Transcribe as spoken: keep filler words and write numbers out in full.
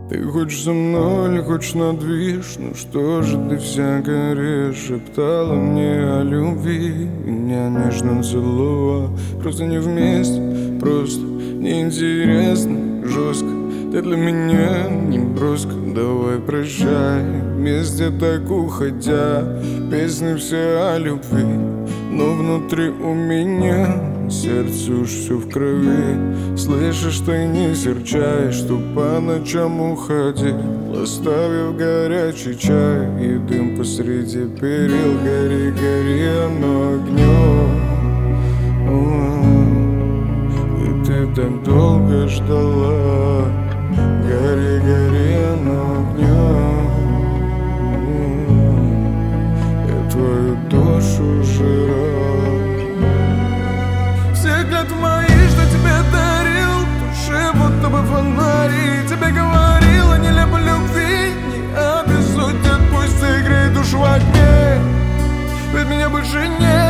Ты хочешь со мной или хочешь на движ? Ну что же ты вся горишь? Шептала мне о любви, меня нежно целовала. Просто не вместе, просто неинтересно, жестко. Ты для меня не броска, давай прощай. Вместе так уходя, песни все о любви, но внутри у меня сердце уж все в крови. Слышишь, ты не серчаешь, что по ночам уходи, оставив горячий чай и дым посреди перил. Гори, гори, оно огнем, и ты так долго ждала. Гори, гори, оно огнем, я твою душу жрал. Все клятвы мои, что тебе дарил, души будто бы фонари. Тебе говорила, не люблю любви, не обессудь, пусть сыграй душу в огне, ведь меня больше нет.